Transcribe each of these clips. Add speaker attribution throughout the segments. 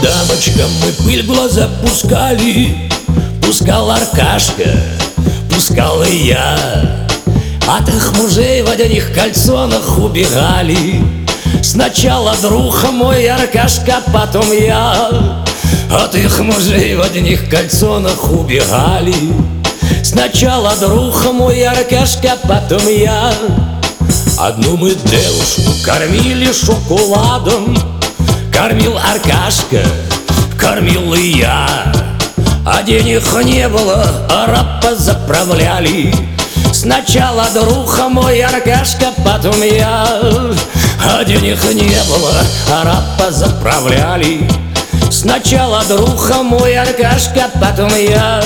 Speaker 1: дамочкам мы пыль в глаза пускали. Пускал Аркашка, пускал и я. От их мужей в одних кальсонах убегали. Сначала друг мой Аркашка, потом я. От их мужей в одних кальсонах убегали. Сначала друг мой Аркашка, потом я. Одну мы девушку кормили шоколадом. Кормил Аркашка, кормил и я. А денег не было, арапа заправляли. Сначала друг мой Аркашка, потом я. А денег не было, арапа заправляли. Сначала друг мой Аркашка, потом я.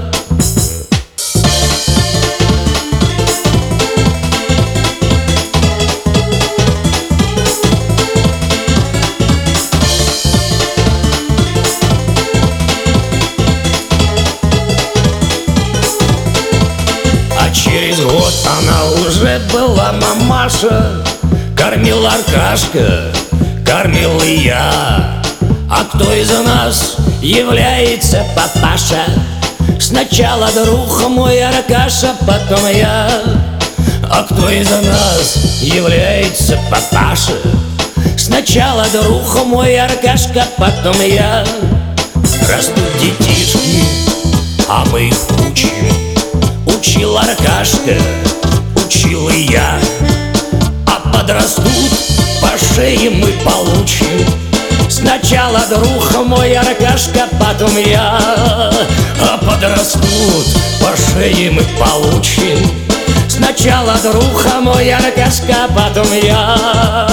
Speaker 1: Через год она уже была мамаша. Кормил Аркашка, кормил и я. А кто из нас является папаша? Сначала друг мой Аркаша, потом я. А кто из нас является папаша? Сначала друг мой Аркашка, потом я. Растут детишки, а мы их учим. Учил Аркашка, учил и я. А подрастут, по шее мы получим. Сначала друг мой Аркашка, потом я. А подрастут, по шее мы получим. Сначала друг мой Аркашка, потом я.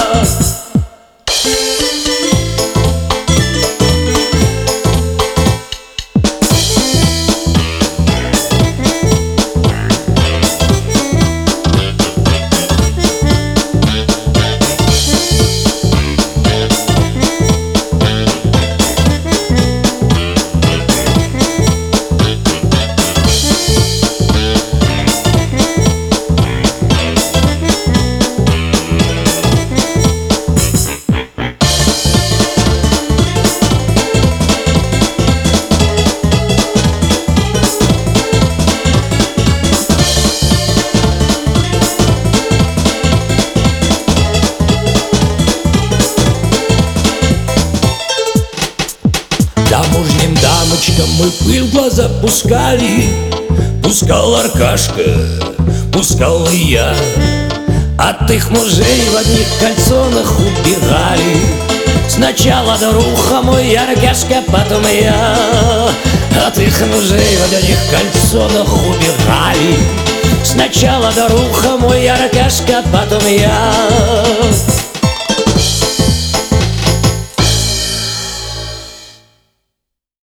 Speaker 1: Замужним дамочкам мы пыль в глаза пускали. Пускал Аркашка, пускал и я. От их мужей в одних кальсонах убегали. Сначала друг мой Аркашка, потом я. От их мужей в одних кальсонах убегали. Сначала друг мой Аркашка, потом я.